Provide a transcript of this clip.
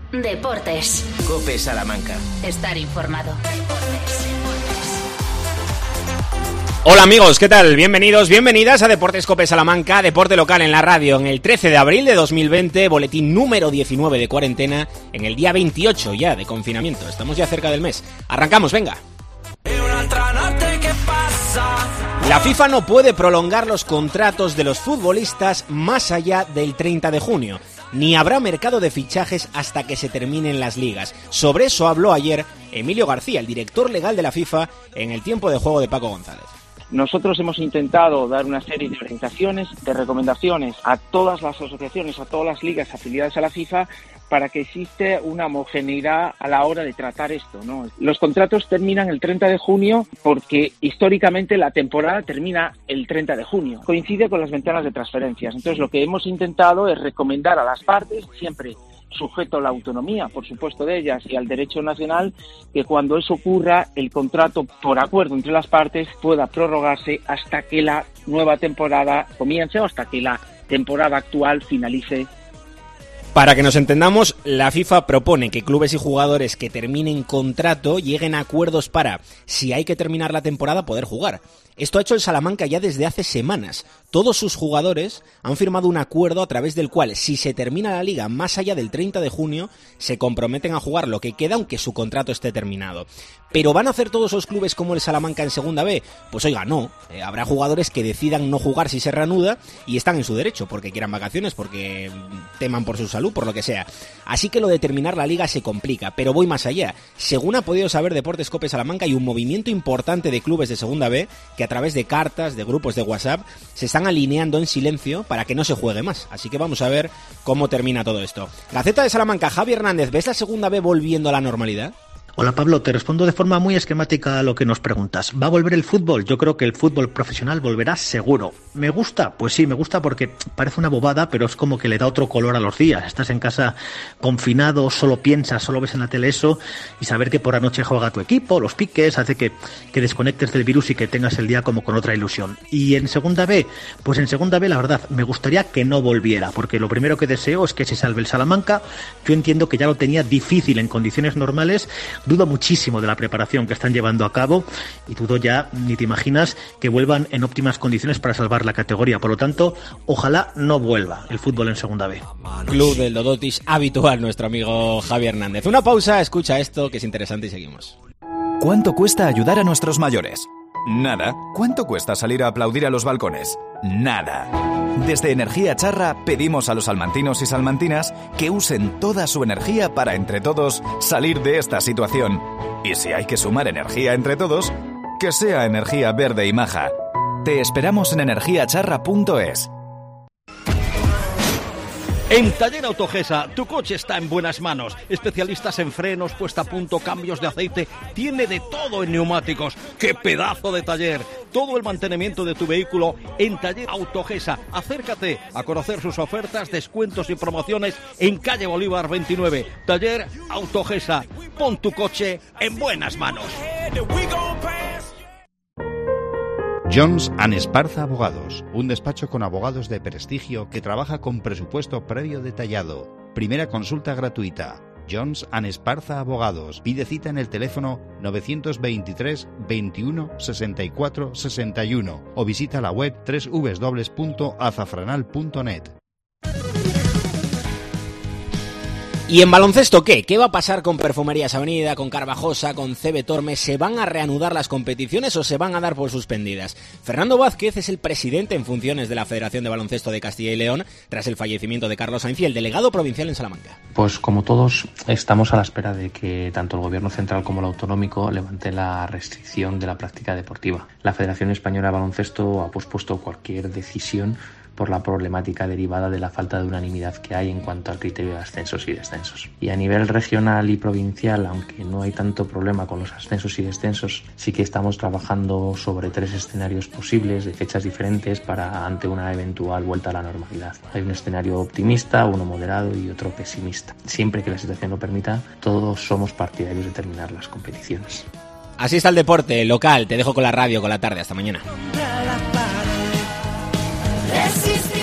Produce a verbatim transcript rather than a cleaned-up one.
Deportes. COPE Salamanca. Estar informado. Hola amigos, ¿qué tal? Bienvenidos, bienvenidas a Deportes COPE Salamanca, deporte local en la radio, en el trece de abril de dos mil veinte, boletín número diecinueve de cuarentena, en el día veintiocho ya de confinamiento. Estamos ya cerca del mes. Arrancamos, venga. La FIFA no puede prolongar los contratos de los futbolistas más allá del treinta de junio, ni habrá mercado de fichajes hasta que se terminen las ligas. Sobre eso habló ayer Emilio García, el director legal de la FIFA, en el tiempo de juego de Paco González. Nosotros hemos intentado dar una serie de orientaciones, de recomendaciones a todas las asociaciones, a todas las ligas afiliadas a la FIFA, para que existe una homogeneidad a la hora de tratar esto, ¿no? Los contratos terminan el treinta de junio porque históricamente la temporada termina el treinta de junio. Coincide con las ventanas de transferencias. Entonces lo que hemos intentado es recomendar a las partes, siempre sujeto a la autonomía, por supuesto, de ellas y al derecho nacional, que cuando eso ocurra, el contrato por acuerdo entre las partes pueda prorrogarse hasta que la nueva temporada comience o hasta que la temporada actual finalice. Para que nos entendamos, la FIFA propone que clubes y jugadores que terminen contrato lleguen a acuerdos para, si hay que terminar la temporada, poder jugar. Esto ha hecho el Salamanca ya desde hace semanas. Todos sus jugadores han firmado un acuerdo a través del cual, si se termina la liga más allá del treinta de junio, se comprometen a jugar lo que queda aunque su contrato esté terminado. ¿Pero van a hacer todos los clubes como el Salamanca en Segunda B? Pues oiga, no. Eh, habrá jugadores que decidan no jugar si se reanuda y están en su derecho, porque quieran vacaciones, porque teman por su salud, por lo que sea. Así que lo de terminar la liga se complica, pero voy más allá. Según ha podido saber Deportes COPE Salamanca, hay un movimiento importante de clubes de Segunda B que a través de cartas, de grupos de WhatsApp, se están alineando en silencio para que no se juegue más. Así que vamos a ver cómo termina todo esto. Gaceta de Salamanca, Javi Hernández, ¿ves la Segunda B volviendo a la normalidad? Hola Pablo, te respondo de forma muy esquemática a lo que nos preguntas. ¿Va a volver el fútbol? Yo creo que el fútbol profesional volverá seguro. ¿Me gusta? Pues sí, me gusta porque parece una bobada, pero es como que le da otro color a los días. Estás en casa confinado, solo piensas, solo ves en la tele eso, y saber que por la noche juega tu equipo, los piques, hace que, que desconectes del virus y que tengas el día como con otra ilusión. Y en Segunda B, pues en Segunda B la verdad, me gustaría que no volviera, porque lo primero que deseo es que se salve el Salamanca. Yo entiendo que ya lo tenía difícil en condiciones normales. Dudo muchísimo de la preparación que están llevando a cabo y dudo ya, ni te imaginas, que vuelvan en óptimas condiciones para salvar la categoría. Por lo tanto, ojalá no vuelva el fútbol en Segunda B. Club del Dodotis habitual, nuestro amigo Javi Hernández. Una pausa, escucha esto que es interesante y seguimos. ¿Cuánto cuesta ayudar a nuestros mayores? Nada. ¿Cuánto cuesta salir a aplaudir a los balcones? Nada. Desde Energía Charra pedimos a los salmantinos y salmantinas que usen toda su energía para, entre todos, salir de esta situación. Y si hay que sumar energía entre todos, que sea energía verde y maja. Te esperamos en energía charra punto es. En Taller Autogesa, tu coche está en buenas manos. Especialistas en frenos, puesta a punto, cambios de aceite. Tiene de todo en neumáticos. ¡Qué pedazo de taller! Todo el mantenimiento de tu vehículo en Taller Autogesa. Acércate a conocer sus ofertas, descuentos y promociones en calle Bolívar veintinueve. Taller Autogesa. Pon tu coche en buenas manos. Jones and Esparza Abogados, un despacho con abogados de prestigio que trabaja con presupuesto previo detallado. Primera consulta gratuita. Jones and Esparza Abogados. Pide cita en el teléfono novecientos veintitrés veintiuno sesenta y cuatro sesenta y uno o visita la web doble u doble u doble u punto azafranal punto net. ¿Y en baloncesto qué? ¿Qué va a pasar con Perfumerías Avenida, con Carvajosa, con C B Torme? ¿Se van a reanudar las competiciones o se van a dar por suspendidas? Fernando Vázquez es el presidente en funciones de la Federación de Baloncesto de Castilla y León tras el fallecimiento de Carlos Sainz, el delegado provincial en Salamanca. Pues como todos estamos a la espera de que tanto el gobierno central como el autonómico levante la restricción de la práctica deportiva. La Federación Española de Baloncesto ha pospuesto cualquier decisión por la problemática derivada de la falta de unanimidad que hay en cuanto al criterio de ascensos y descensos. Y a nivel regional y provincial, aunque no hay tanto problema con los ascensos y descensos, sí que estamos trabajando sobre tres escenarios posibles de fechas diferentes para ante una eventual vuelta a la normalidad. Hay un escenario optimista, uno moderado y otro pesimista. Siempre que la situación lo permita, todos somos partidarios de terminar las competiciones. Así está el deporte local. Te dejo con la radio, con la tarde. Hasta mañana. Resistir.